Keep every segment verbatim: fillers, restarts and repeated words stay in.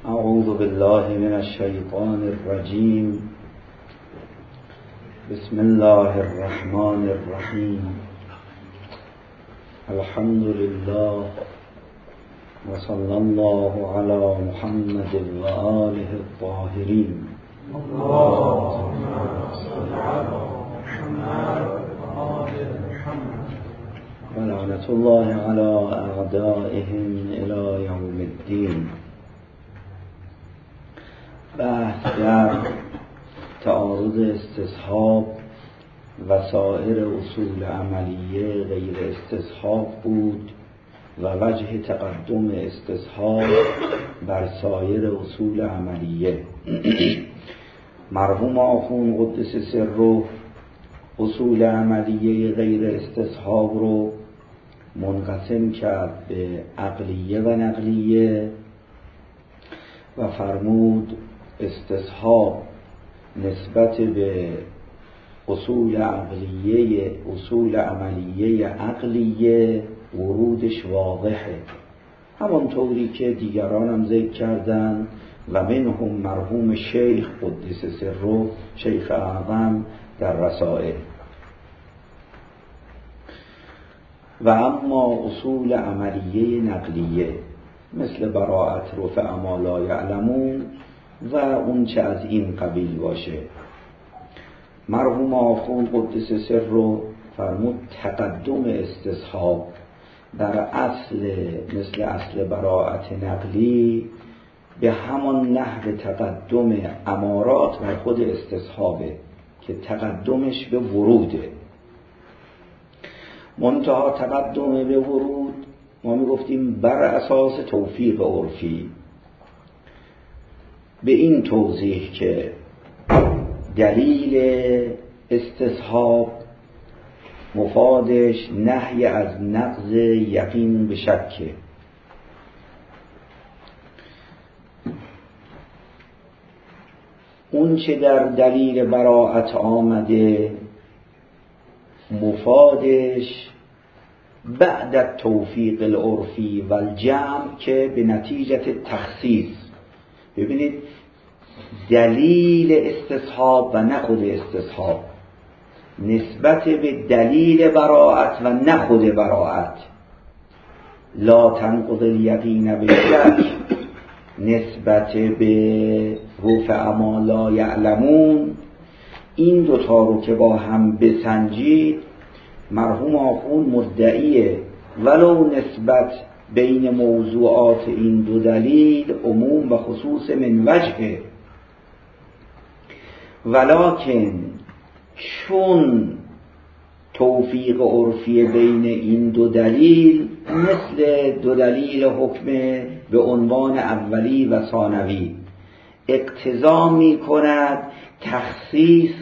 اعوذ بالله من الشیطان الرجیم. بسم الله الرحمن الرحیم. الحمد لله و صلی الله علی محمد و آله الطاهرین. اللهم صل علی محمد و آل محمد و لعنة الله علی اعدائهم الی یوم الدین. بحث در تعارض استصحاب و سایر اصول عملیه غیر استصحاب بود و وجه تقدم استصحاب بر سایر اصول عملیه. مرحوم آخوند قدس سره اصول عملیه غیر استصحاب رو منقسم کرد به عقلیه و نقلیه و فرمود استصحاب نسبت به اصول عقلیه اصول عملیه عقلیه ورودش واضحه، همانطوری که دیگران هم ذکر کردن و منهم مرحوم شیخ قدس سره شیخ اعظم در رسائل. و اما اصول عملیه نقلیه مثل براءت، رفع ما لا یعلمون و اون چه از این قبیل باشه، مرحوم آخوند قدس سره فرمود تقدم استصحاب در اصل مثل اصل براءت نقلی به همان نحو تقدم امارات بر خود استصحابه که تقدمش به وروده. منتها تقدم به ورود ما میگفتیم بر اساس توفیق عرفی، به این توضیح که دلیل استصحاب مفادش نهی از نقض یقین به شکه. اون چه در دلیل براءت آمده مفادش بعد توفیق العرفی و الجمع که به نتیجه تخصیص. ببینید دلیل استصحاب و نه خود استصحاب نسبت به دلیل براءت و نه خود براءت، لا تنقض الیقین بالشک نسبت به رفع ما لا یعلمون، این دوتا رو که با هم بسنجید مرحوم آخوند مدعیه ولو نسبت بین موضوعات این دو دلیل عموم و خصوص من وجهه، ولکن چون توفیق عرفی بین این دو دلیل مثل دو دلیل حکم به عنوان اولی و ثانوی اقتضا می کند تخصیص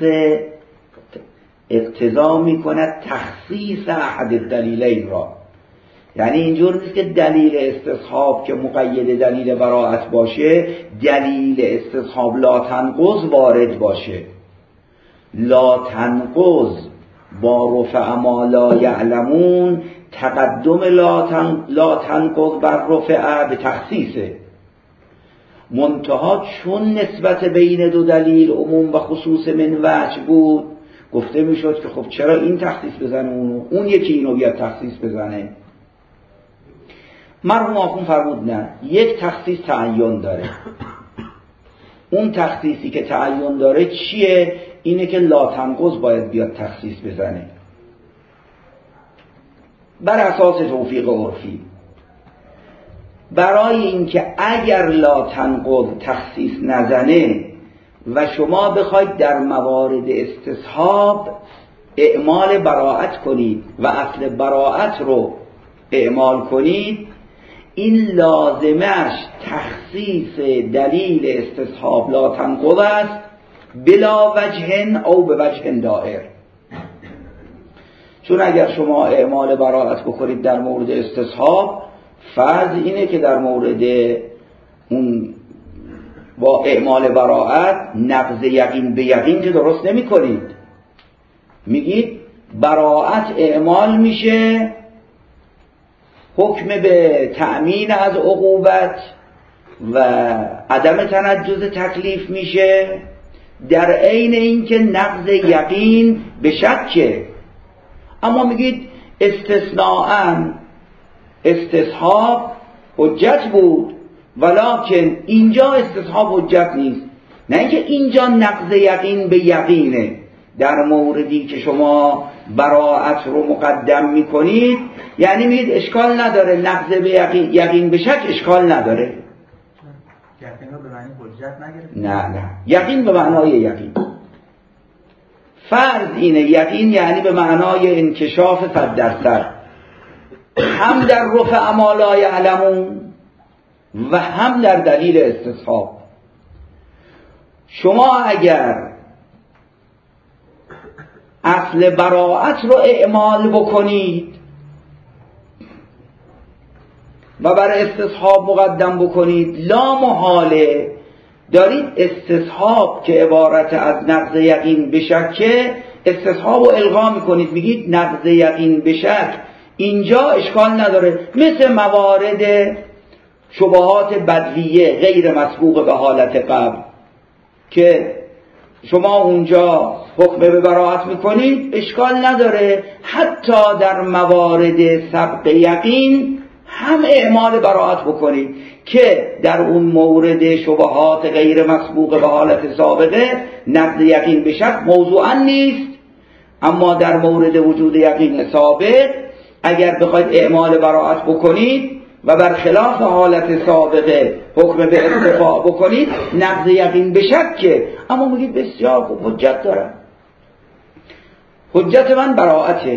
اقتضا می کند تخصیص احد الدلیلین را. یعنی اینجور نیست که دلیل استصحاب که مقید دلیل براءت باشه دلیل استصحاب لا تنقض وارد باشه. لا تنقض با رفع ما لا یعلمون تقدم لا تنقض بر رفع به تخصیصه. منتها چون نسبت بین دو دلیل عموم و خصوص من وجه بود گفته میشد که خب چرا این تخصیص بزنه اونو اون یکی اینو بیاد تخصیص بزنه. مرحوم آخوند فرمود نه، یک تخصیص تعین داره. اون تخصیصی که تعین داره چیه؟ اینه که لا تنقض باید بیاد تخصیص بزنه بر اساس توفیق عرفی. برای اینکه اگر لا تنقض تخصیص نزنه و شما بخواید در موارد استصحاب اعمال براءت کنید و اصل براءت رو اعمال کنید، این لازمش تخصیص دلیل استصحاب لا تنقض است بلا وجه او به وجه دائر. چون اگر شما اعمال براءت بکنید در مورد استصحاب فرض اینه که در مورد اون با اعمال براءت نقض یقین به یقین که درست نمی کنید. میگید براءت اعمال میشه حکم به تأمین از عقوبت و عدم تنجز تکلیف میشه، در عین اینکه نقض یقین به شکه. اما میگید استثناءً استصحاب حجت بود، ولکن اینجا استصحاب حجت نیست. نه اینکه اینجا نقض یقین به یقینه. در موردی که شما براءت رو مقدم میکنید، یعنی میگید اشکال نداره نقض به یقین، یقین به شک اشکال نداره. یقین رو به معنی حجت نگرفت؟ نه نه، یقین به معنای یقین. فرض اینه یقین یعنی به معنای انکشاف صد درصد، هم در رفع ما لا یعلمون و هم در دلیل استصحاب. شما اگر اصل براءت رو اعمال بکنید و بر استصحاب مقدم بکنید، لا محاله دارید استصحاب که عبارت از نقض یقین به شک، استصحاب رو الغا میکنید، میگید نقض یقین به شک اینجا اشکال نداره، مثل موارد شبهات بدویه غیر مسبوق به حالت قبل که شما اونجا حکم به براءت میکنید، اشکال نداره حتی در موارد سبق یقین هم اعمال براءت بکنید که در اون مورد شبهات غیر مسبوق به حالت سابقه نقض یقین به شک موضوعا نیست، اما در مورد وجود یقین سابق اگر بخواید اعمال براءت بکنید و برخلاف حالت سابقه حکم به ارتفاع بکنید، نقض یقین به شکه. اما میگید بسیار خوب، حجت دارم. حجت من براءته.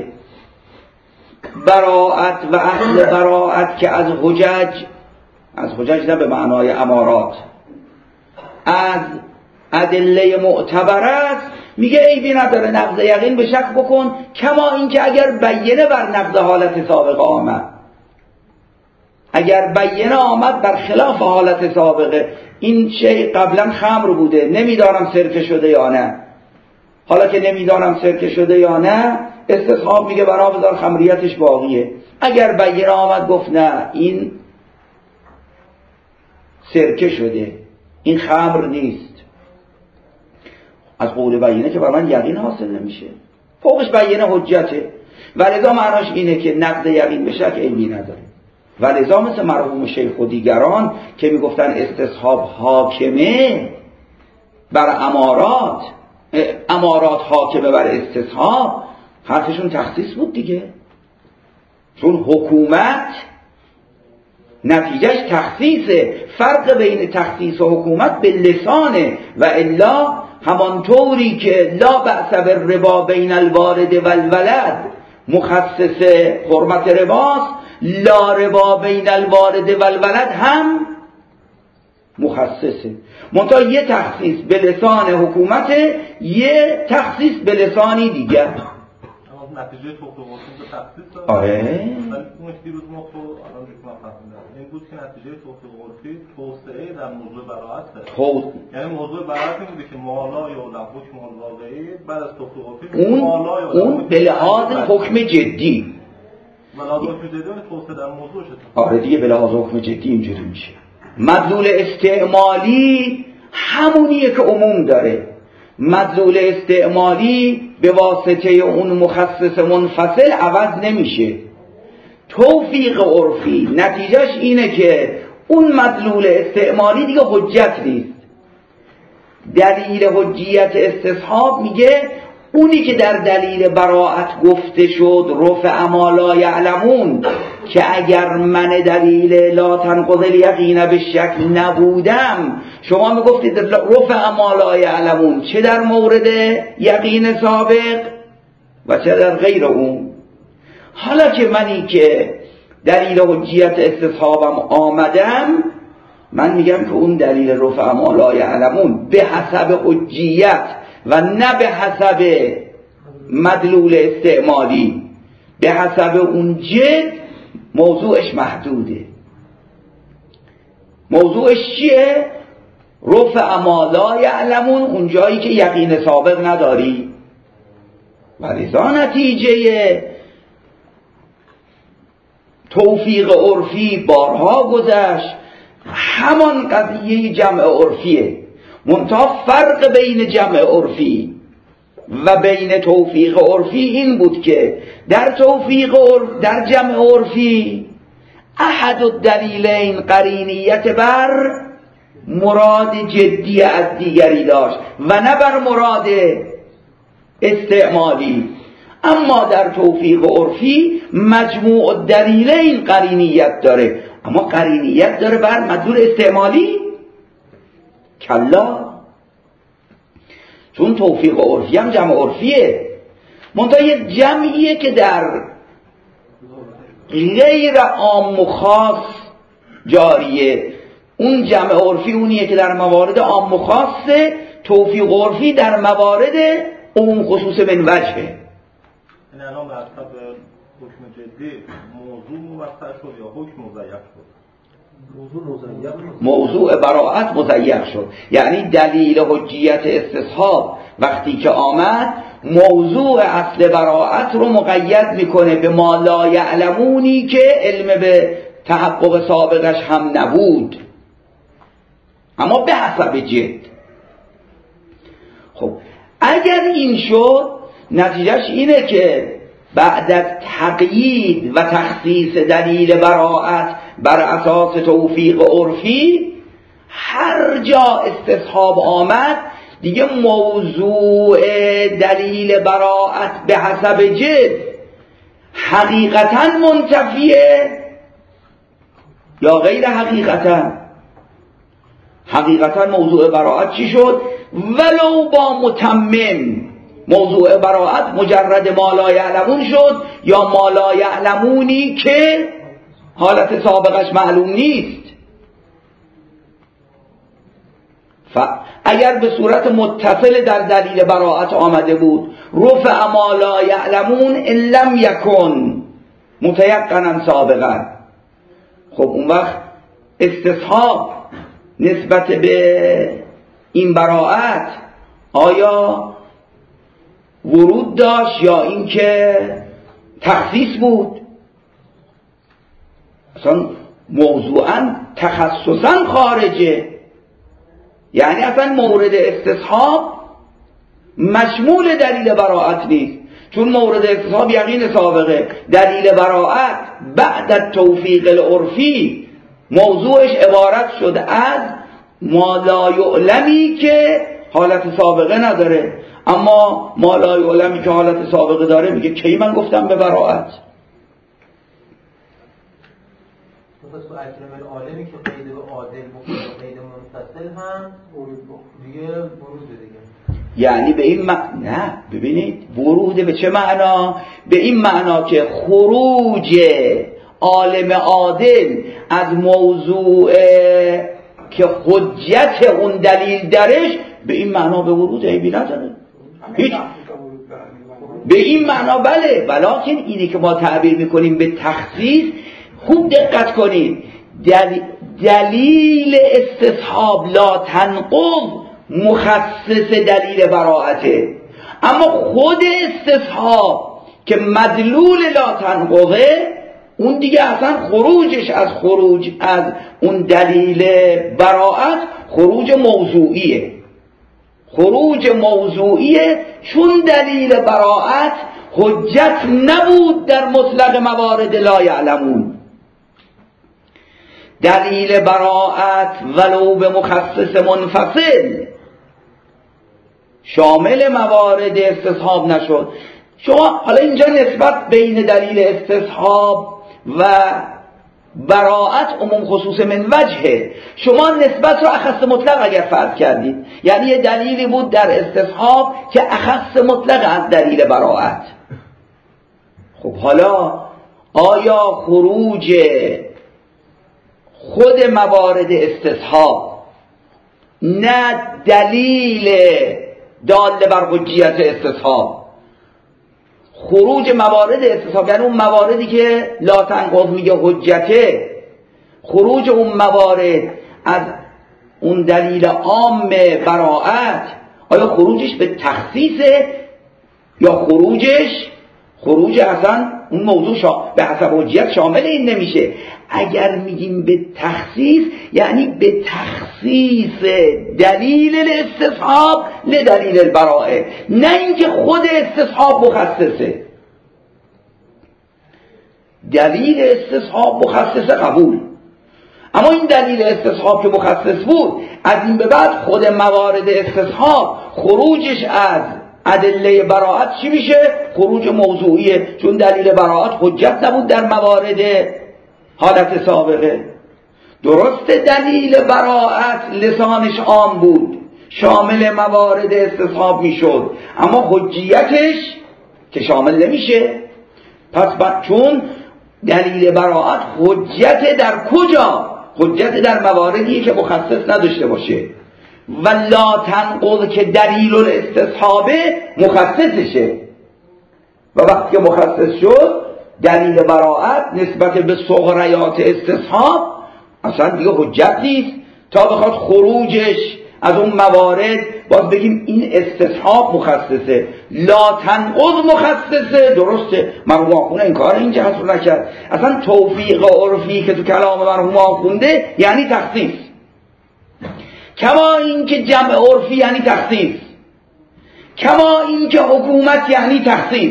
براءت و اصل براءت که از حجج، از حجج نه به معنای امارات، از ادله معتبر است، میگه عیبی نداره نقض یقین به شک بکن، کما اینکه اگر بینه بر نقض حالت سابقه آمد، اگر بینه آمد بر خلاف حالت سابقه، این شیء قبلا خمر بوده نمیدانم سرکه شده یا نه، حالا که نمیدانم سرکه شده یا نه، استصحاب میگه برا بذار خمریتش باقیه. اگر بینه آمد گفت نه این سرکه شده، این خمر نیست، از قول بینه که بر من یقین حاصل نمیشه، فوقش بینه حجته. ولذا معناش اینه که نقض یقین به شک عیبی نداره. ولذا مثل مرحوم شیخ و دیگران که میگفتن استصحاب حاکمه بر امارات، امارات حاکمه بر استصحاب، حرفشون تخصیص بود دیگه، چون حکومت نتیجهش تخصیصه. فرق بین تخصیص و حکومت به لسانه، و الا همانطوری که لا بأس بالربا بین الوارد والولد مخصص حرمت رباست، لا ربا بین الوارد والولد هم مخصصه. منتها یه تخصیص به لسان حکومته، یه تخصیص به لسانی دیگر. نتیجه توقف واسه تخصیص داره. آره. ولی اون دیروز ما تو الان دیگه فهمیدم این بود که نتیجه توقف واسه توسعه در موضوع براءت داره. خب یعنی موضوع براءت این بوده که مالا یا حکم الواقعی بعد از توقف واسه اون مالا یا اون به لحاظ حکم جدی، به لحاظ حکم جدی توسعه در موضوع شده. آره دیگه به لحاظ حکم جدی اینجوری میشه. مدلول استعمالی همونیه که عموم داره. مدلول استعمالی به واسطه اون مخصص منفصل عوض نمیشه. توفیق عرفی نتیجهش اینه که اون مدلول استعمالی دیگه حجت نیست. دلیل حجیت استصحاب میگه اونی که در دلیل براءت گفته شد رفع ما لا یعلمون، که اگر من دلیل لا تنقض الیقین به شک نبودم، شما میگفتید رفع ما لا یعلمون، چه در مورد یقین سابق و چه در غیر اون. حالا که منی که دلیل حجیت استصحابم آمدم، من میگم که اون دلیل رفع ما لا یعلمون به حسب حجیت و نه به حسب مدلول استعمالی، به حسب اون جد موضوعش محدوده. موضوعش چیه؟ رفع ما لا یعلمون، اون جایی که یقین سابق نداری. ولذا نتیجه توفیق عرفی بارها گذشت، همان قضیه جمع عرفیه، منتها فرق بین جمع عرفی و بین توفیق عرفی این بود که در توفیق عرف، در جمع عرفی احد الدلیلین قرینیت بر مراد جدی از دیگری داشت و نه بر مراد استعمالی. اما در توفیق عرفی مجموع الدلیلین قرینیت داره، اما قرینیت داره بر مدلول استعمالی؟ کلا، چون توفیق عرفی هم جمع عرفیه، منتها یک جمعیه که در غیر عام و خاص جاریه. اون جمع عرفی اونیه که در موارد عام و خاصه، توفیق عرفی در موارد عموم خصوص من وجهه. این الان بر حسب حکم جدی موضوع موسع شد یا حکم مضیق شد؟ موضوع براءت مضیق شد، یعنی دلیل حجیت استصحاب وقتی که آمد موضوع اصل براءت رو مقید میکنه به ما لا یعلمونی که علم به تحقق سابقش هم نبود، اما به حسب جد. خب اگر این شد نتیجهش اینه که بعد از تقیید و تخصیص دلیل براءت بر اساس توفیق عرفی، هر جا استصحاب آمد دیگه موضوع دلیل براءت به حسب جد حقیقتا منتفیه یا غیر حقیقتا. حقیقتا موضوع براءت چی شد؟ ولو با متمم موضوع براءت مجرد ما لا یعلمون شد یا ما لا یعلمونی که حالت سابقش معلوم نیست. ف اگر به صورت متصل در دلیل براءت آمده بود رفع ما لا یعلمون ان لم یکن متیقنا سابقا، خب اون وقت استصحاب نسبت به این براءت آیا ورود داشت یا اینکه تخصیص بود؟ اصلا موضوعا تخصصا خارجه، یعنی اصلا مورد استصحاب مشمول دلیل براءت نیست، چون مورد استصحاب یقین سابقه. دلیل براءت بعد از توفیق العرفی موضوعش عبارت شد از ما لا یعلمی که حالت سابقه نداره، اما ما لا یعلمی که حالت سابقه داره میگه کی من گفتم به براءت؟ پس با اکرم العالمی که قید به عادل و قید منفصل هم دیگه ورود دیگه، یعنی به این معنی، نه ببینید ورود به چه معنا؟ به این معنا که خروج عالم عادل از موضوع که حجت اون دلیل درش، به این معنا به ورود عیبی نداره هیچ. به این معنا بله، ولکن اینی که ما تعبیر میکنیم به تخصیص، خوب دقت کنید، دل... دلیل استصحاب لا تنقض مخصص دلیل براءته، اما خود استصحاب که مدلول لا تنقضه اون دیگه اصلا خروجش از خروج از اون دلیل براءت خروج موضوعیه. خروج موضوعیه چون دلیل براءت حجت نبود در مطلق موارد لا یعلمون. دلیل براءت ولو به مخصص منفصل شامل موارد استصحاب نشد. شما حالا اینجا نسبت بین دلیل استصحاب و براءت عموم خصوص من وجهه، شما نسبت رو اخص مطلق اگر فرض کردید، یعنی یه دلیلی بود در استصحاب که اخص مطلق از دلیل براءت. خب حالا آیا خروج خود موارد استصحاب نه دلیل دال بر حجیت استصحاب، خروج موارد استصحاب یعنی اون مواردی که لا تنقض میگه حجته، خروج اون موارد از اون دلیل عام براءت، آیا خروجش به تخصیصه یا خروجش خروج اصلا اون موضوع شا... به حسب حجیت شامل این نمیشه. اگر میگیم به تخصیص یعنی به تخصیص دلیل الاستصحاب لدلیل البراءه، نه اینکه خود استصحاب مخصصه. دلیل استصحاب مخصصه قبول، اما این دلیل استصحاب که مخصص بود از این به بعد خود موارد استصحاب خروجش از ادله براءت چی میشه؟ خروج موضوعیه، چون دلیل براءت حجت نبود در موارد حالت سابقه. درست دلیل براءت لسانش عام بود، شامل موارد استصحاب میشد، اما حجیتش که شامل نمیشه. پس بعد چون دلیل براءت حجت در کجا؟ حجت در مواردی که مخصص نداشته باشه. و لا تنقض که دلیل الاستصحابه مخصصشه، و وقتی که مخصص شد دلیل براءت نسبت به صغریات استصحاب اصلا دیگه حجت نیست تا بخواد خروجش از اون موارد باز بگیم این استصحاب مخصصه. لا تنقض مخصصه، درسته، مرحوم آخونده این کار این جهت رو نکرد. اصلا توفیق عرفی که تو کلام مرحوم آخونده یعنی تخصیص، کما این که جمع عرفی یعنی تخصیص، کما این که حکومت یعنی تخصیص.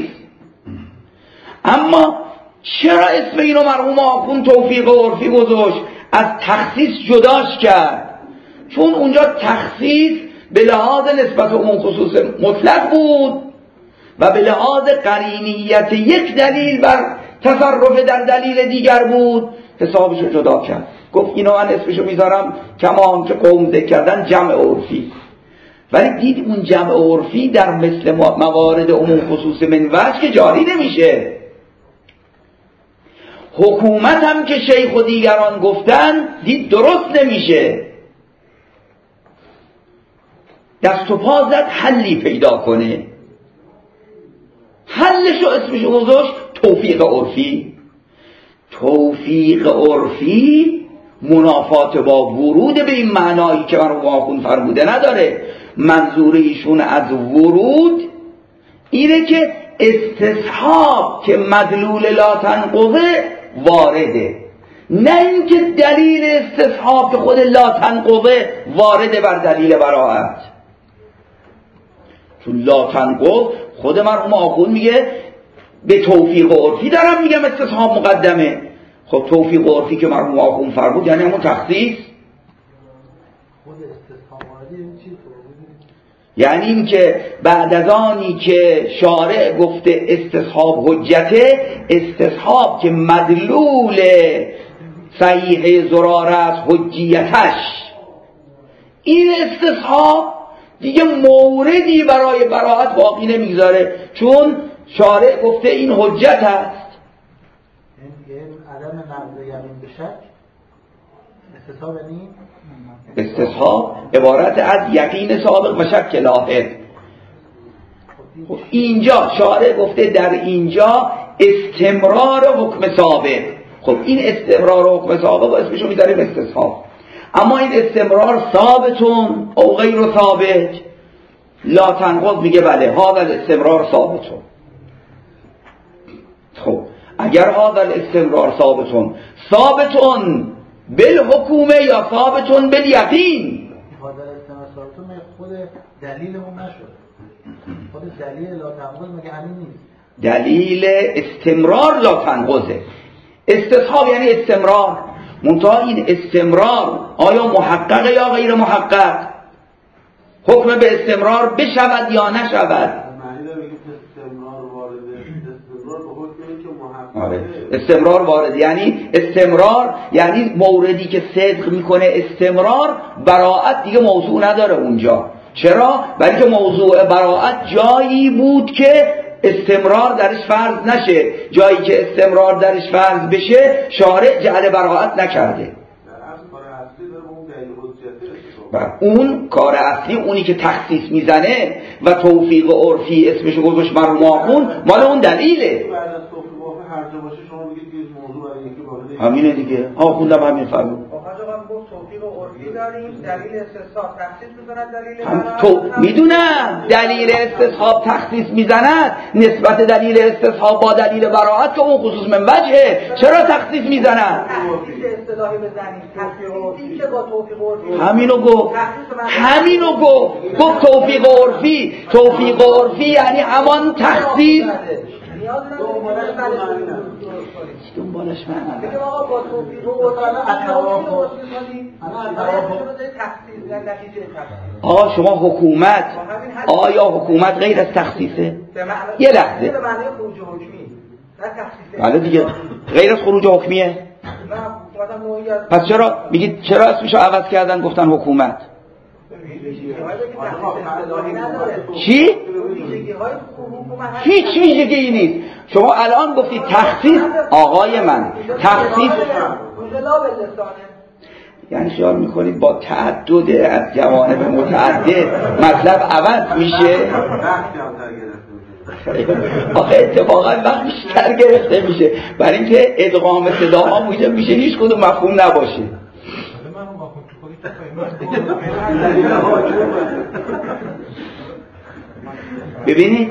اما چرا اسم اینو مرحوم آخوند توفیق عرفی گذاشت، از تخصیص جداش کرد؟ چون اونجا تخصیص به لحاظ نسبت عموم خصوص مطلق بود و به لحاظ قرینیت یک دلیل بر تصرف در دلیل دیگر بود، حسابش رو جدا کرد. گفت اینو من اسمشو میذارم کما که قوم ذکر کردن جمع عرفی. ولی دید اون جمع عرفی در مثل موارد عموم خصوص من وجه که جاری نمیشه. حکومت هم که شیخ و دیگران گفتن دید درست نمیشه، دست و پا زد حلی پیدا کنه. حلشو اسمشو گذاشت توفیق عرفی. توفیق عرفی منافات با ورود به این معنایی که مرحوم آخوند فرموده نداره. منظور ایشون از ورود اینه که استصحاب که مدلول لا تنقضه وارده، نه اینکه دلیل استصحاب که خود لا تنقضه وارده بر دلیل براءت. چون لا تنقض خود مرحوم آخوند میگه به توفیق عرفی دارم میگم استصحاب مقدمه. خب توفیق عرفی که مرحوم آخوند فرمود یعنی همون تخصیص. یعنی این که بعد از آنی که شارع گفته استصحاب حجته، استصحاب که مدلول صحیح زرار است حجیتش، این استصحاب دیگه موردی برای براءت باقی نمیگذاره، چون شارع گفته این حجت است. این عدم نقض یقین به شک استصحاب یعنی استصحاب عبارت از یقین سابق و شک لاحق. خب اینجا شارع گفته در اینجا استمرار حکم سابق. خب این استمرار حکم سابق اسمشو میذاریم استصحاب، اما این استمرار ثابتون او غیر ثابت. لا تنقض میگه بله هذا الاستمرار ثابتون. خب اگر هذا الاستمرار ثابتون ثابتون بالحکومه یا ثابتون بالیقین، هذا الاستمرار ثابتون خود دلیل اون نشد. خود دلیل لا تنقض مگه همین نیست؟ دلیل استمرار لا تنقضه. استصحاب یعنی استمرار، منتها این استمرار آیا محقق یا غیر محقق؟ حکم به استمرار بشود یا نشود؟ آره. استمرار وارد یعنی استمرار یعنی موردی که صدق میکنه استمرار. براءت دیگه موضوع نداره اونجا. چرا؟ برای که موضوع براءت جایی بود که استمرار درش فرض نشه. جایی که استمرار درش فرض بشه شارع جعل براءت نکرده. و اون کار اصلی اونی که تخصیص میزنه و توفیق عرفی اسمشو گذاشت مرحوم آخوند مال اون دلیله. همینه دیگه. آخوندم همین فرمود. آخوند من گفت توفیق عرفی در میذاریم دلیل استصحاب تخصیص میزند دلیل براءت تو میدونم دلیل استصحاب تخصیص میزند نسبت دلیل استصحاب با دلیل براءت که اون خصوص من وجهه چرا تخصیص میزنند تخصیص اصطلاحی بزنیم تخصیصی که با توفیق عرفی همینو گفت همینو گفت گفت توفیق عرفی توفیق عرفی یعنی همان تخصیص دنبالش من دیگه آقا با توفیق و آقا شما حکومت آیا حکومت غیر از تخصیصه؟ یه لحظه بله دیگه غیر از خروج حکمیه؟ پس چرا میگید چرا اسمشو عوض کردن گفتن حکومت؟ چی؟ هیچ ویژگی نیست. شما الان گفتید تخصیص آقای من تخصیص یعنی خیال میکنید با تعدد از جوانب متعدد مطلب عوض میشه؟ آخه اتفاقا وقت بیشتر گرفته میشه برای اینکه ادغام صداها موجب میشه هیچ کدوم مفهوم نباشه. ببینید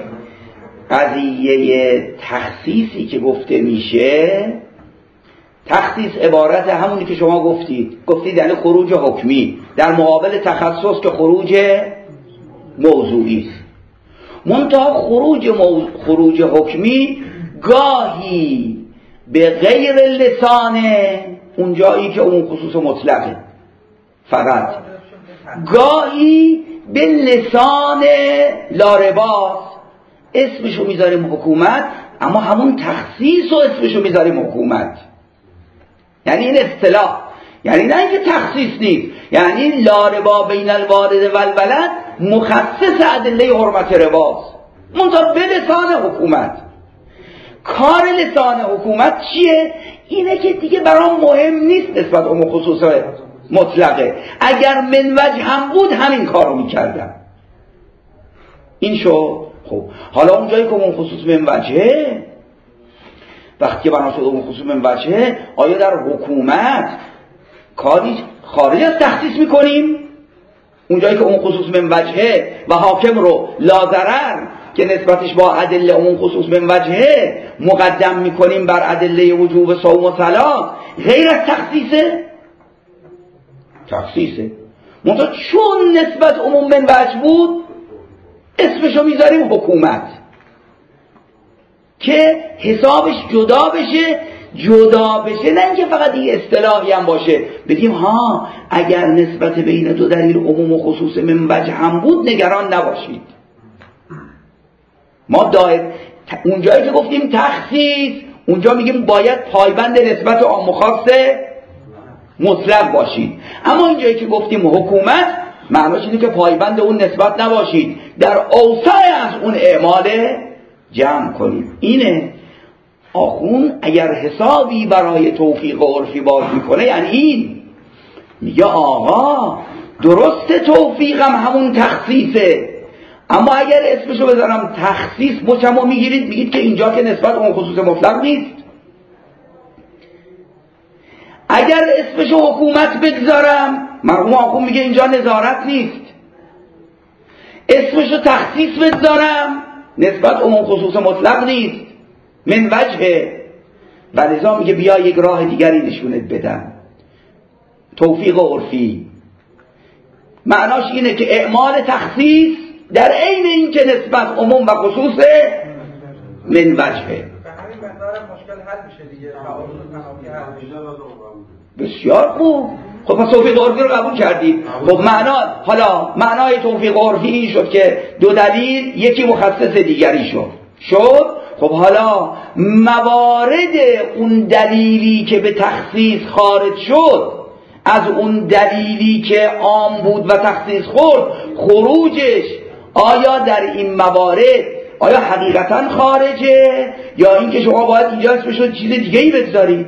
قضیه تخصیصی که گفته میشه تخصیص عبارت همونی که شما گفتید گفتید یعنی خروج حکمی در مقابل تخصص که خروج موضوعی است. منتها خروج مو... خروج حکمی گاهی به غیر لسانه اون جایی که اون خصوص مطلقه فقط گاهی به لسان لارباس اسمشو میذاریم حکومت اما همون تخصیص و اسمشو میذاریم حکومت. یعنی این اصطلاح یعنی نه اینکه تخصیص نیست یعنی لاربا بین الوارد و الولد مخصص ادله حرمت رباست منتها به لسان حکومت. کار لسان حکومت چیه؟ اینه که دیگه برام مهم نیست نسبت اون خصوص مطلقه اگر من وجه هم بود همین کار رو میکردم. این شو خب حالا اون جایی که اون خصوص من وجهه وقتی که بنا شد اون خصوص من وجهه آیا در حکومت کاری خارج از تخصیص میکنیم؟ اون جایی که اون خصوص من وجهه و حاکم رو لازرر که نسبتش با ادله اون خصوص من وجهه مقدم میکنیم بر ادله وجوب صوم و صلاة غیر از تخصیصه؟ تخصیصه. منتها چون نسبت عموم من وجه بود اسمشو میذاریم حکومت که حسابش جدا بشه جدا بشه نه اینکه فقط این اصطلاحی هم باشه بگیم ها اگر نسبت بین دو دلیل عموم و خصوص من وجه هم بود نگران نباشید. ما دایر اونجایی که گفتیم تخصیص اونجا میگیم باید پایبند نسبت عام و خاص مطلق باشید اما اینجایی که گفتیم حکومت معناش اینه که پایبند اون نسبت نباشید در اوسع از اون اعمال جمع کنید. اینه آخون اگر حسابی برای توفیق عرفی باز میکنه یعنی این میگه آقا درست توفیقم همون تخصیصه اما اگر اسمشو بذارم تخصیص مچمو میگیرید میگید که اینجا که نسبت اون خصوص مطلق نیست. اگر اسمشو حکومت بگذارم مرحوم آخون میگه اینجا نظارت نیست. اسمشو تخصیص بگذارم نسبت اون خصوص مطلق نیست من وجهه و لذا میگه بیا یک راه دیگری نشونت بدم. توفیق عرفی معناش اینه که اعمال تخصیص در عین این که نسبت عموم و خصوص من وجهه. بسیار خوب. خب پس توفیق عرفی رو قبول کردید. خب معنا حالا معنای توفیق عرفی این شد که دو دلیل یکی مخصص دیگری شد شد خب حالا موارد اون دلیلی که به تخصیص خارج شد از اون دلیلی که عام بود و تخصیص خورد خروجش آیا در این موارد آیا حقیقتا خارجه یا اینکه شما باید اینجا اسمش رو چیز دیگه ای بگذارید؟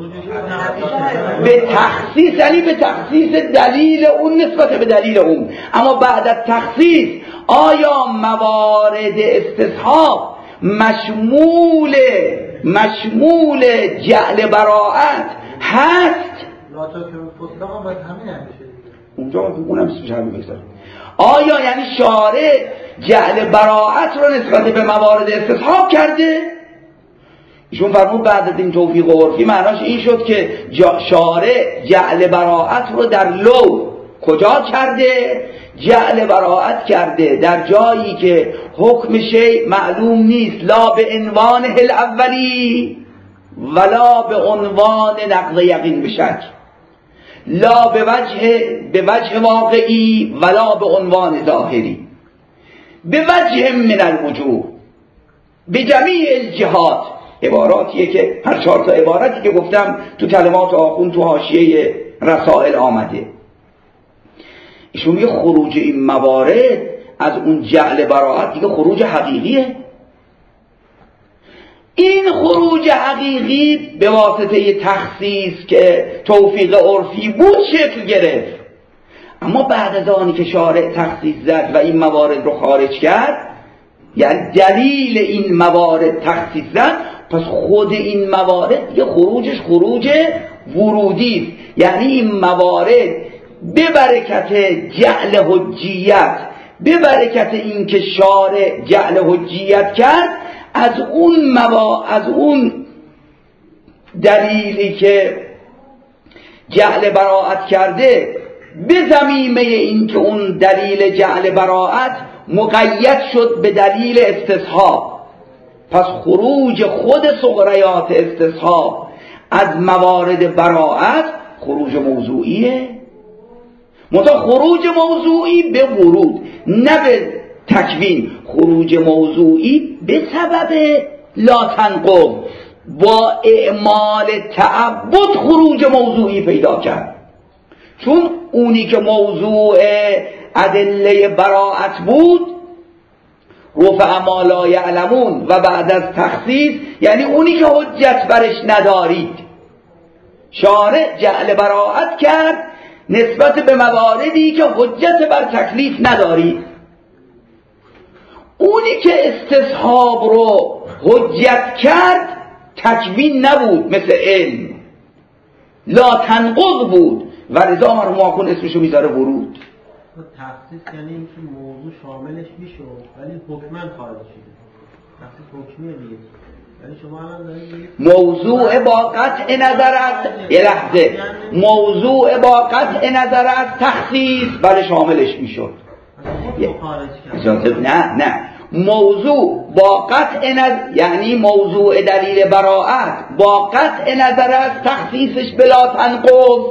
به تخصیص یعنی به تخصیص دلیل اون نسبت به دلیل اون. اما بعد از تخصیص آیا موارد استصحاب مشمول مشمول جعل براءت هست؟ اونجا اونم بیست و شش بگذاریم. آیا یعنی شارع جعل براعت رو نسبت به موارد استصحاب کرده؟ ایشون فرمود بعد از این توفیق عرفی معناش این شد که شارع جعل براعت رو در لو کجا کرده؟ جعل براعت کرده در جایی که حکم شیء معلوم نیست، لا به عنوان الاولی ولا به عنوان نقض یقین به شک، لا به وجه به وجه واقعی ولا به عنوان ظاهری، به وجه من الوجوه، به جمیع الجهات. عباراتیه که هر چهار تا عبارتی که گفتم تو کلمات آخوند تو حاشیه رسائل آمده. ایشون میگه خروج این موارد از اون جعل براعت دیگه خروج حقیقیه. این خروج حقیقی به واسطه تخصیص که توفیق عرفی بود شکل گرفت، اما بعد از آنی که شارع تخصیص زد و این موارد رو خارج کرد، یعنی دلیل این موارد تخصیص زد، پس خود این موارد دیگه خروجش خروج ورودی است. یعنی این موارد به برکت جعل حجیت، به برکت این که شارع جعل حجیت کرد، از اون موا از اون دلیلی که جعل براعت کرده، به ضمیمه این که اون دلیل جعل براعت مقید شد به دلیل استصحاب، پس خروج خود صغریات استصحاب از موارد براعت خروج موضوعیه. منتها خروج موضوعی به ورود، نه به تکوین. خروج موضوعی به سبب لا تنقض، با اعمال تعبد خروج موضوعی پیدا کرد. چون اونی که موضوع ادله براعت بود، رفع ما لا یعلمون و بعد از تخصیص، یعنی اونی که حجت برش ندارید، شارع جعل براعت کرد نسبت به مواردی که حجت بر تکلیف ندارید. اونی که استصحاب رو حجت کرد تکوین نبود، مثل علم لا تنقض بود و رضا مرحوم آخوند اسمشو میذاره ورود. تخصیص یعنی اینکه موضوع شاملش میشد ولی حکما خارج شده. تخصیص حکمیه دیگه. یعنی شما الان دارید موضوع با قطع نظر از یه لحظه موضوع با قطع نظر از تخصیص بله شاملش میشد. نه نه موضوع با قطع نظر، یعنی موضوع دلیل براعت با قطع نظر از تخصیصش بلا تنقض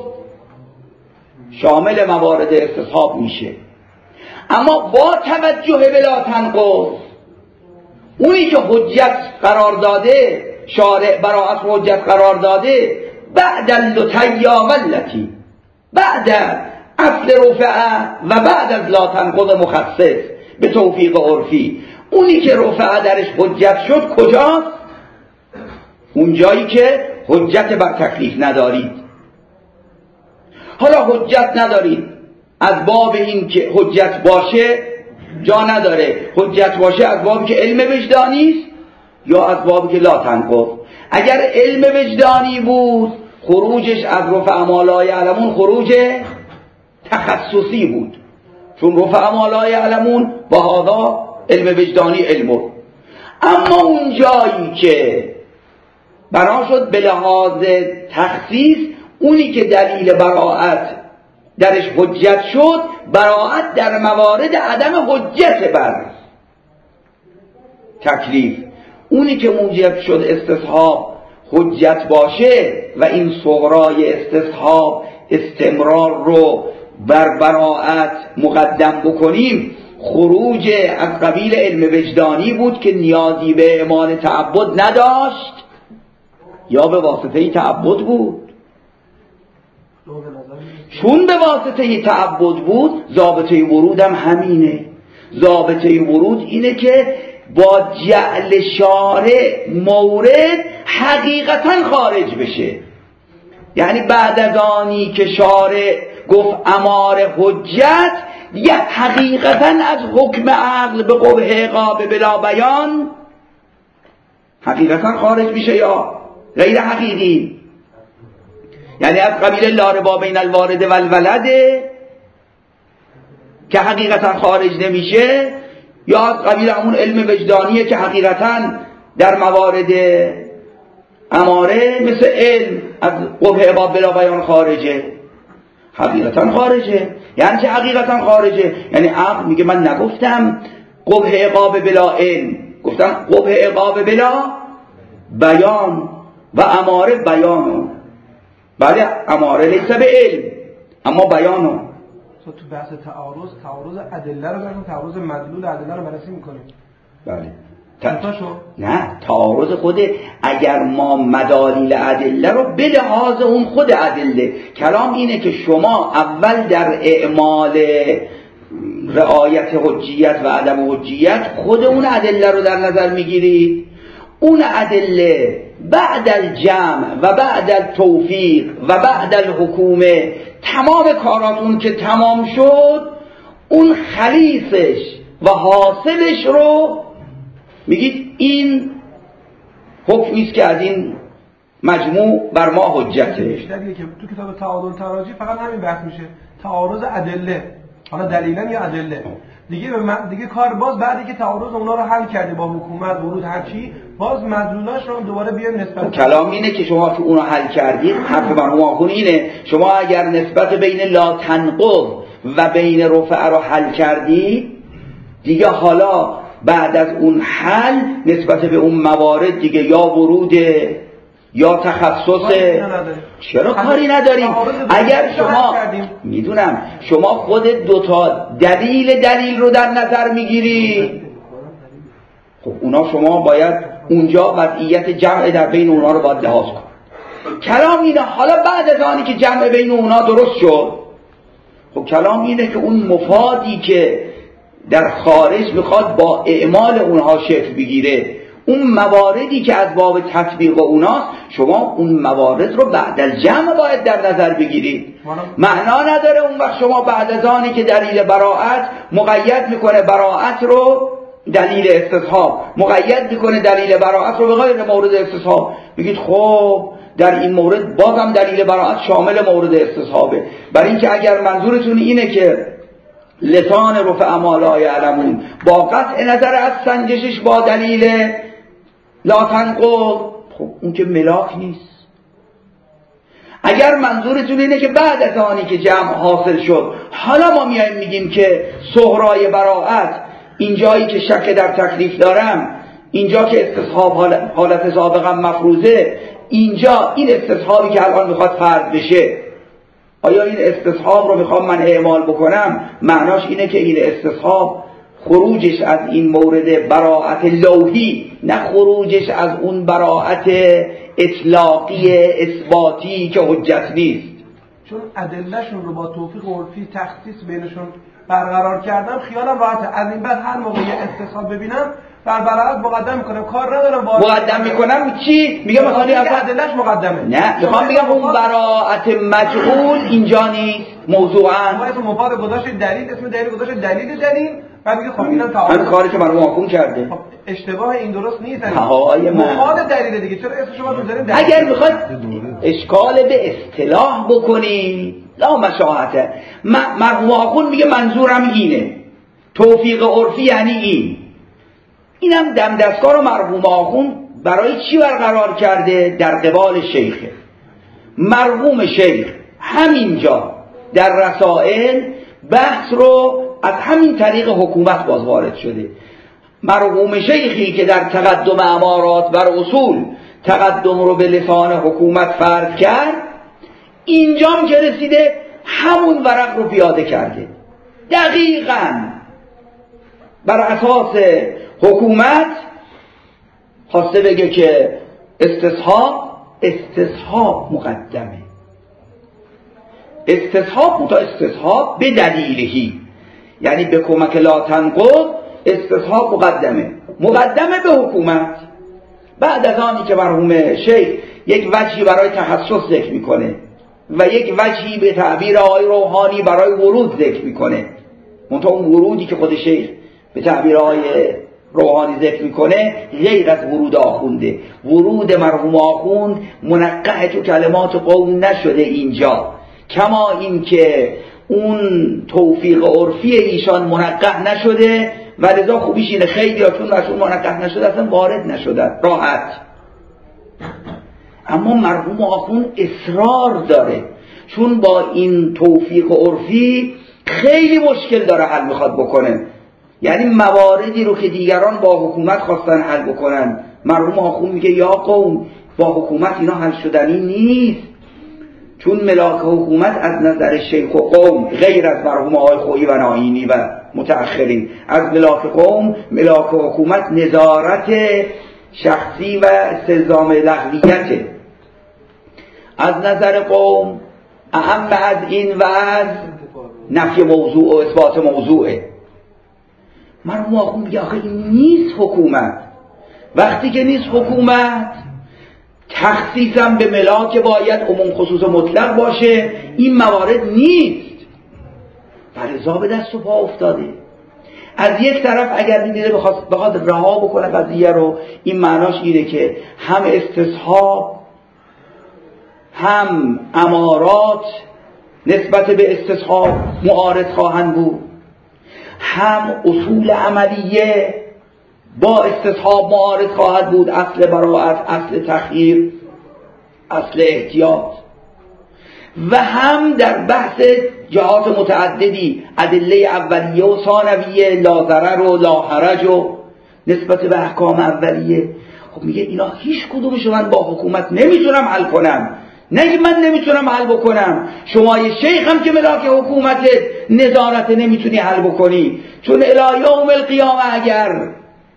شامل موارد استصحاب میشه. اما با توجه بلا تنقض، اونی که حجت قرار داده، شارع براعت حجت قرار داده، بعد اللتیا واللتی، بعد اصل رفعه و بعد از لا تنقض مخصص به توفیق عرفی، اونی که رفعه درش حجت شد کجاست؟ اون جایی که حجت بر تکلیف ندارید. حالا حجت ندارید از باب این که حجت باشه جا نداره، حجت باشه از بابی که علم وجدانی است یا از بابی که لا تنقض. اگر علم وجدانی بود خروجش از رفع ما لا یعلمون خروج تخصصی بود، چون رفع ما لا یعلمون با هذا علم وجدانی علم. اما اون جایی که بنا شد به لحاظ تخصیص، اونی که دلیل براعت درش حجت شد، براعت در موارد عدم حجت بر تکلیف، اونی که موجب شد استصحاب حجت باشه و این صغرای استصحاب استمرار رو بر براعت مقدم بکنیم، خروج از قبیل علم وجدانی بود که نیازی به اعمال تعبد نداشت یا به واسطه تعبد بود. چون به واسطه تعبد بود، ضابطه ورود هم همینه. ضابطه ورود اینه که با جعل شارع مورد حقیقتا خارج بشه. یعنی بعد از آنی که شارع گفت امار حجت، دیگه حقیقتا از حکم عقل به قبح عقاب بلا بیان حقیقتا خارج میشه یا غیر حقیقی. یعنی از قبیل لا ربا بین الوارد و الولد که حقیقتا خارج نمیشه، یا از قبیل همون علم وجدانیه که حقیقتا در موارد اماره مثل علم از قبح عقاب بلا بیان خارجه، حقیقتا خارجه. یعنی چه حقیقتا خارجه؟ یعنی عقل میگه من نگفتم قبح عقاب بلا علم، گفتم قبح عقاب بلا بیان و اماره بیانو. بله اماره لیسه به علم اما بیانو. تو بحث تعارض تعارض ادله رو بگیم، تعارض مدلول ادله رو بررسی میکنیم. بله تا شو نه تعارض خوده، اگر ما مدالیل ادله رو به لحاظ اون خود ادله، کلام اینه که شما اول در اعمال رعایت حجیت و عدم حجیت خود اون ادله رو در نظر میگیرید. اون ادله بعد الجمع و بعد التوفیق و بعد الحکومه، تمام کاراتون که تمام شد، اون خلیصش و حاصلش رو میگید این حکمیست که از این مجموع بر ما حجته. بیشتریه که تو کتاب تعادل تراجی فقط همین بحث میشه، تعارض ادله، حالا دلیلا یا ادله دیگه. به دیگه کار باز بعدی که تعارض اونا رو حل کردی با حکومت ورود هر چی، باز مدلولاش رو دوباره بیان نسبت. کلام اینه که شما که اونو حل کردید، حرف مرحوم آخوند اینه، شما اگر نسبت بین لا تنقض و بین رفع رو حل کردید، دیگه حالا بعد از اون حل نسبت به اون موارد دیگه یا ورود یا تخصص، چرا کاری نداریم؟ اگر شما میدونم شما خود دوتا دلیل دلیل رو در نظر میگیری، خب اونا شما باید اونجا وضعیت جمع در بین اونا رو باید لحاظ کن. کلام اینه حالا بعد از آنی که جمع بین اونا درست شد، خب کلام اینه که اون مفادی که در خارج میخواد با اعمال اونها شکل بگیره، اون مواردی که از باب تطبیق اوناست، شما اون موارد رو بعد از جمع باید در نظر بگیرید. معنا نداره اون وقت شما بعد از آنی که دلیل براءت مقید میکنه براءت رو دلیل استصحاب، مقید میکنه دلیل براءت رو به غیر مورد استصحاب، بگید خب در این مورد بازم دلیل براءت شامل مورد استصحابه. برای اینکه اگر منظورتون اینه که لسان رفع ما لا یعلمون با قطع نظر از سنجشش با دلیل لا تنقض، خب اون که ملاک نیست. اگر منظورتون اینه که بعد از آنی که جمع حاصل شد، حالا ما میایم میگیم که صغرای براءت، اینجایی که شک در تکلیف دارم، اینجا که استصحاب حالت, حالت سابقا مفروضه، اینجا این استصحابی که الان میخواد فرض بشه، آیا این استصحاب رو میخوام من اعمال بکنم، معناش اینه که این استصحاب خروجش از این مورد براءت لوحی، نه خروجش از اون براءت اطلاقی اثباتی که حجت نیست. چون ادلهشون رو با توفیق عرفی تخصیص بینشون برقرار کردم، خیالم راحته. از این بعد هر موقع یه استصحاب ببینم بر براءت مقدم میکنم، کار ندارم مقدم میکنم چی؟ میگم مثلا ادلهش مقدمه. نه میخوام بگم اون براءت مجهول اینجا نیست موضوعا. ما اسم مفاد گذاشت دلیل، اسم دلیل گذاشت دلیل دلیل، بعد میگه خب اینم تعارض. همین کاری که مرحوم آخوند کرده. خب اشتباه این درست نیست. های من مفاد دلیل دیگه، چرا اسم شما میذارید دلیل؟ اگر میخواد اشکال به اصطلاح بکنی لا مشاهته. مرحوم آخوند میگه منظورم اینه، توفیق عرفی یعنی این. اینم دم دستگاه رو مرحوم آخوند برای چی برقرار کرده؟ در قبال شیخه. مرحوم شیخ همینجا در رسائل بحث رو از همین طریق حکومت باز وارد شده. مرحوم شیخی که در تقدم امارات بر اصول تقدم رو به لسان حکومت فرض کرد، اینجام که رسیده همون ورق رو پیاده کرده، دقیقاً بر اساس حکومت خواسته بگه که استصحاب استصحاب مقدمه، استصحاب متا استصحاب به دلیلهی، یعنی به کمک لا تنقض استصحاب مقدمه مقدمه به حکومت. بعد از آنی که مرحوم شیخ یک وجهی برای تخصص ذکر میکنه و یک وجهی به تعبیر آقای روحانی برای ورود ذکر میکنه، منتها اون ورودی که خود شیخ به تعبیر آقای روحانی ذکر میکنه غیر از ورود آخونده. ورود مرحوم آخوند منقح تو کلمات قوم نشده اینجا، کما این که اون توفیق عرفی ایشان منقح نشده و لذا خوبیش اینه خیلی ها چون رسول منقح نشده اصلا وارد نشده راحت. اما مرحوم آخوند اصرار داره چون با این توفیق عرفی خیلی مشکل داره حل میخواد بکنه، یعنی مواردی رو که دیگران با حکومت خواستن حل بکنن مرحوم آخوند میگه یا قوم با حکومت اینا حل شدنی نیست، چون ملاک حکومت از نظر شیخ و قوم غیر از مرحوم آقای خویی و ناینی و متأخرین از ملاک قوم ملاک حکومت نظارت شخصی و استلزام لغویته، از نظر قوم اهم از این و از نفی موضوع و اثبات موضوعه. مرحوم آخوند میگه آخه این نیست حکومت، وقتی که نیست حکومت تخصیصم به ملاک باید عموم خصوص مطلق باشه، این موارد نیست فرضا به دست و پا افتاده. از یک طرف اگر دیده بخواد رها بکنه قضیه رو این معناش اینه که هم استصحاب هم امارات نسبت به استصحاب معارض خواهند بود، هم اصول عملیه با استصحاب معارض خواهد بود، اصل براءت، اصل تخییر، اصل احتیاط، و هم در بحث جهات متعددی ادله اولیه و ثانویه، لا ضرر و لا حرج و نسبت به احکام اولیه. خب میگه اینا هیچ کدومش من با حکومت نمیتونم حل کنم. نگه من نمیتونم حل بکنم، شما یه شیخ هم که ملاک حکومت نظارت نمیتونی حل بکنی، چون الی یوم القیامه اگر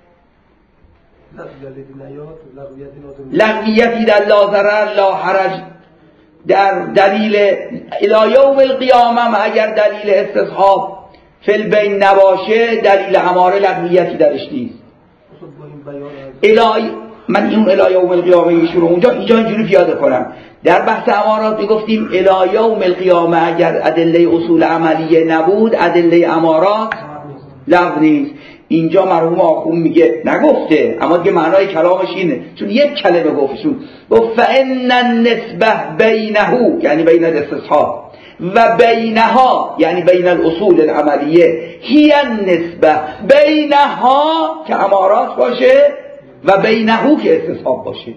لغویتی در لا ضرر لا حرج در دلیل الی یوم القیامه اگر دلیل استصحاب فی البین نباشه دلیل اماره لغویتی درش نیست. الی من این الی یوم القیامه شروع اونجا اینجا اینجوری پیاده کنم. در بحث امارات میگفتیم الی یوم القیامه اگر ادله اصول عملیه نبود ادله امارات لغو نیست. اینجا مرحوم آخوند میگه نگفته اما دیگه معنای کلامش اینه، چون یک کلمه گفتشون گفت فان النسبه بینه یعنی بین الاستصحاب و بینها یعنی بین الاصول العملیه هی النسبه بینها که امارات باشه و بینهو که استصحاب باشه.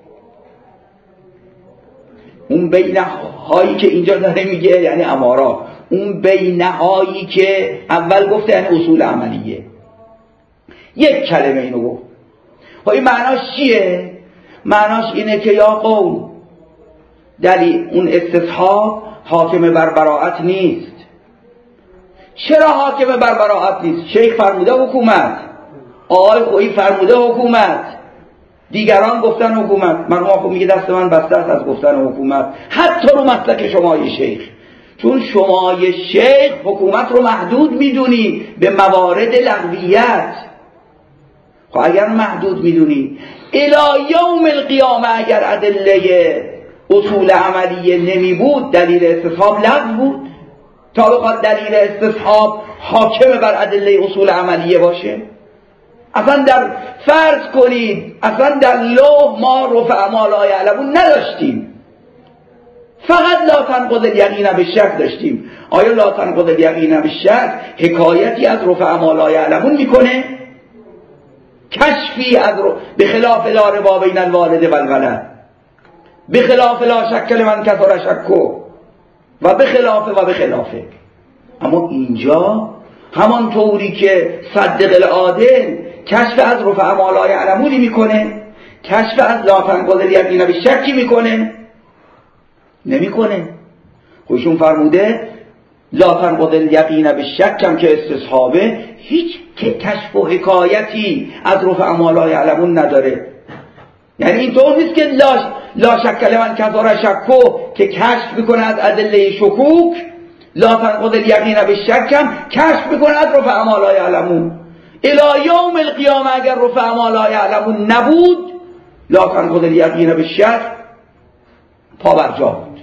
اون بینهایی که اینجا داره میگه یعنی امارات، اون بینهایی که اول گفته یعنی اصول عملیه. یک کلمه اینو گفت. و این معناش چیه؟ معناش اینه که یا قوم دلیل اون استصحاب حاکم بر براءت نیست. چرا حاکم بر براءت نیست؟ شیخ فرموده حکومت، آقای خویی فرموده حکومت، دیگران گفتن حکومت. مرحوم آخوند میگه دست من بسته است از گفتن حکومت حتی رو مسلک شمای شیخ، چون شمای شیخ حکومت رو محدود میدونی به موارد لغویت. خب اگر محدود میدونی الی یوم القیامه اگر ادله اصول عملیه نمی بود دلیل استصحاب لغو بود تا بخواد دلیل استصحاب حاکم بر ادله اصول عملیه باشه. اصلا در فرض کنید اصلا در لوح ما رفع ما لا یعلمون نداشتیم، فقط لا تنقض الیقین بالشک داشتیم. آیا لا تنقض الیقین بالشک حکایتی از رفع ما لا یعلمون میکنه؟ کشفی از رو به خلاف لا ربا بین الوالد و الولد، به خلاف لا شک لمن کثر شکو و به خلاف و به خلافه. اما اینجا همان طوری که صدق العادل کشف از رفع ما لا یعلمونی میکنه، کشف از لا تنقض الیقین بالشک میکنه؟ نمیکنه. خودشون فرموده لا تنقض الیقین بالشک هم که استصحابه هیچ که کشف و حکایتی از رفع ما لا یعلمون نداره. یعنی اینطور نیست که لا, لا شک لمن کثر شکو که کشف میکنه از ادله شکوک، لا تنقض الیقین بالشک هم کشف میکنه از رفع ما لا یعلمون. الی یوم القیامه اگر رفع ما لا یعلمون نبود لا تنقض الیقین بالشک پا بر جا بود.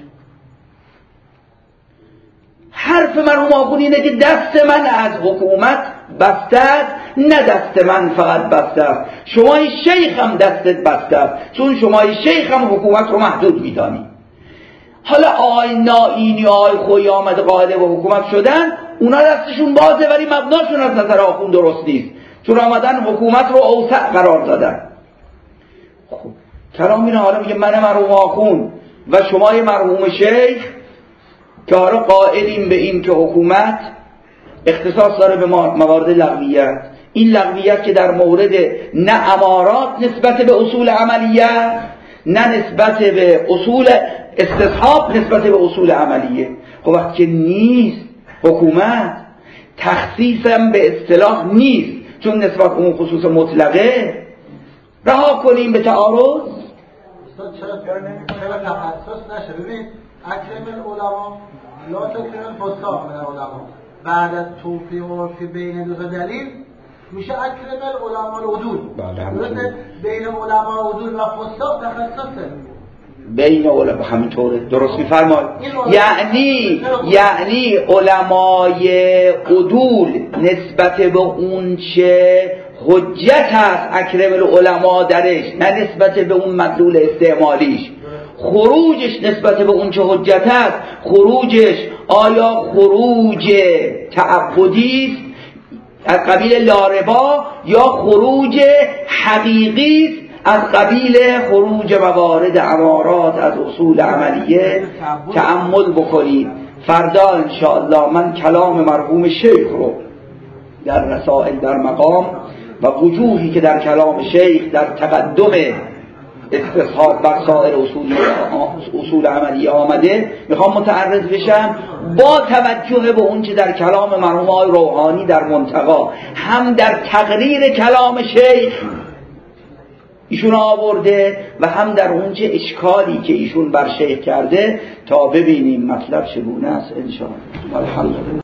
حرف مرحوم آخوند اینه که دست من از حکومت بسته است، نه دست من فقط بسته است، شمای شیخ هم دستت بسته است، چون شمای شیخ هم حکومت رو محدود میدانی. حالا آقای نائینی آقای خویی آمده قائل به حکومت شدن، اونا دستشون بازه ولی مبناشون از نظر آخوند درست نیست، چون آمدن حکومت رو اوسع قرار دادن. خب کلام اینه حالا میگه من مرحوم آخوند و شمای مرحوم شیخ که حالا قائلیم به این که حکومت اختصاص داره به موارد لغویت، این لغویت که در مورد نه امارات نسبت به اصول عملیه، نه نسبت به اصول استصحاب نسبت به اصول عملیه. خب وقتی که نیست حکومت، تخصیصم به اصطلاح نیست، چون نسبت اون خصوص مطلقه، رها کنیم به تعارض. چرا چرا تخصص نشه؟ ببین اکرم العلماء لا تکرم الفساق من العلماء، بعد از توفیق عرفی بین دو دلیل میشه اکرم العلماء العدول. درسته؟ بین علماء عدول و فساق تخصصه. بین علماء همینطوره، درست می‌فرمایید. یعنی یعنی علمای عدول نسبت به اون چه حجت هست اکرم العلماء درش، نه نسبت به اون مدلول استعمالیش. خروجش نسبت به اون چه حجت هست، خروجش آیا خروج تعبدی است از قبیل لاربا یا خروج حقیقی است از قبیل خروج موارد امارات از اصول عملیه. تأمل بکنید. فردا انشاءالله من کلام مرحوم شیخ رو در رسائل در مقام و وجوهی که در کلام شیخ در تقدم استصحاب بر سایر اصول اصول عملیه آمده میخوام متعرض بشم، با توجه به اون چه در کلام مرحوم آقای روحانی در منتقا، هم در تقریر کلام شیخ ایشون آورده و هم در اون چه اشکالی که ایشون بر شیخ کرده، تا ببینیم مطلب چگونه است ان شاء الله. الحمدلله.